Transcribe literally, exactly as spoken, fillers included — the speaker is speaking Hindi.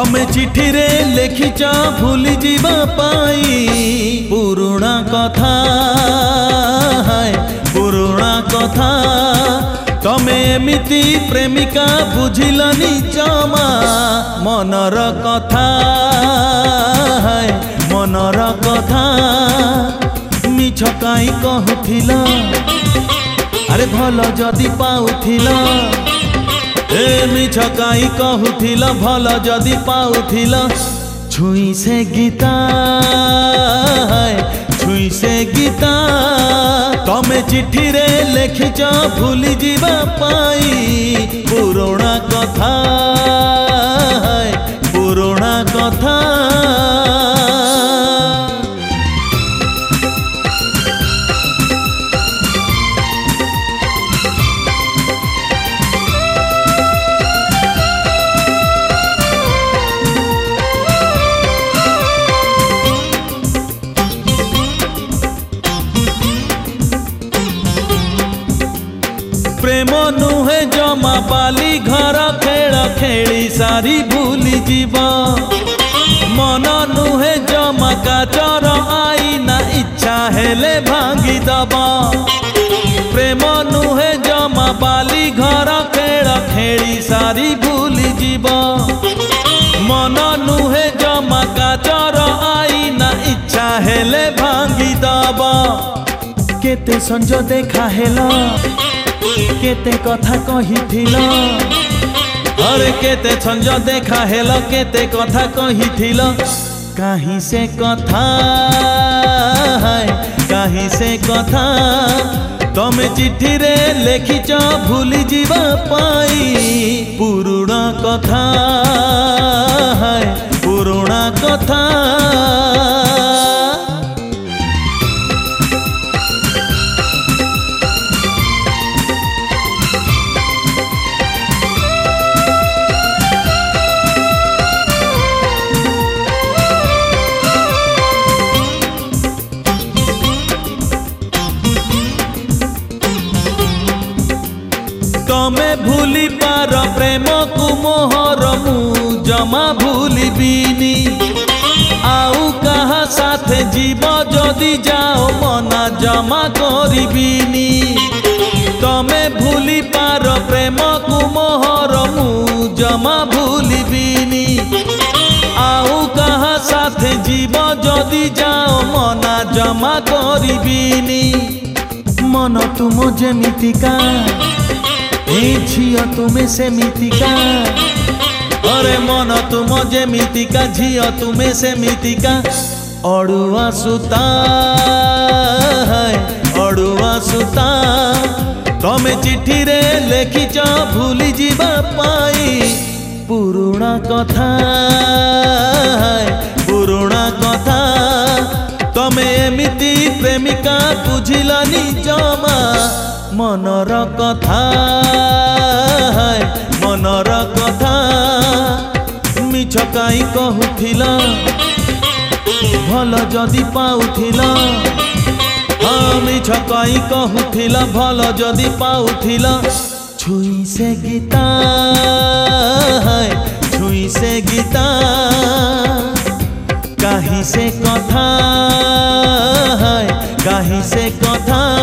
तमे चिठी रे लिखिच भूली जीवा पाई पुराणा कथा है पुराणा कथा तमे एमिति प्रेमिका बुझिलनी जमा मनर कथा है मनर कथा मिछ काई कहूथिल अरे भल जदि पाउथिल ए मिछ काई कहूथिल भल जदि पाउथिल छुई से गीता है छुई से गीता तमे चिठी रे लिखिच भूली जीवा पाई पुराणा कथा है पुराणा कथा। प्रेम नुहे जमा बाली घर खेल खेली सारी भूली जीव मन नुहे जमा काचर आईना इच्छा हेले भांगी दब प्रेम नुहे जमा बाली घर खेल खेली सारी भूली जीव मन नुहे जमा काचर आईना इच्छा हेले भांगी दब केते संज देखा हेला केते कथा कहिथिल अरे केते छंज देखा हेल केते कथा कहिथिल कहीं से कथा है कहीं से कथा तमे चिठी रे लिखिच भूली जीवा पाई पुराणा कथा है पुराणा कथा। तमे भूली पार प्रेम को मोहर मु जमा भूली बीनी आउ कहा साथे जीव जदि जाओ मना जमा करिबिनी तमे भूली पार प्रेम को मोहर मु जमा भूली बीनी आउ कहा साथे जीव जदि जाओ मना जमा करिबिनी मन तुम जेमितिका झिया तुम्हें सेमितिका अरे मन तुम जेमितिका झिया तुम्हें सेमितिका अड़ुआ सुता है अड़ुआ सुता तमे चिठी रे लिखिच भूली जीवा पाई पुराणा कथा है पुराणा कथा तमे एमिति प्रेमिका बुझिलनी जमा मनर कथा है मनर कथा मिछ काई कहूथिल भल जदि पाउथिल हाँ मिछ काई कहूथिल भल जदि पाउथिल छुई से गीता है छुई से गीता कहीं से कथा है कहीं से कथा।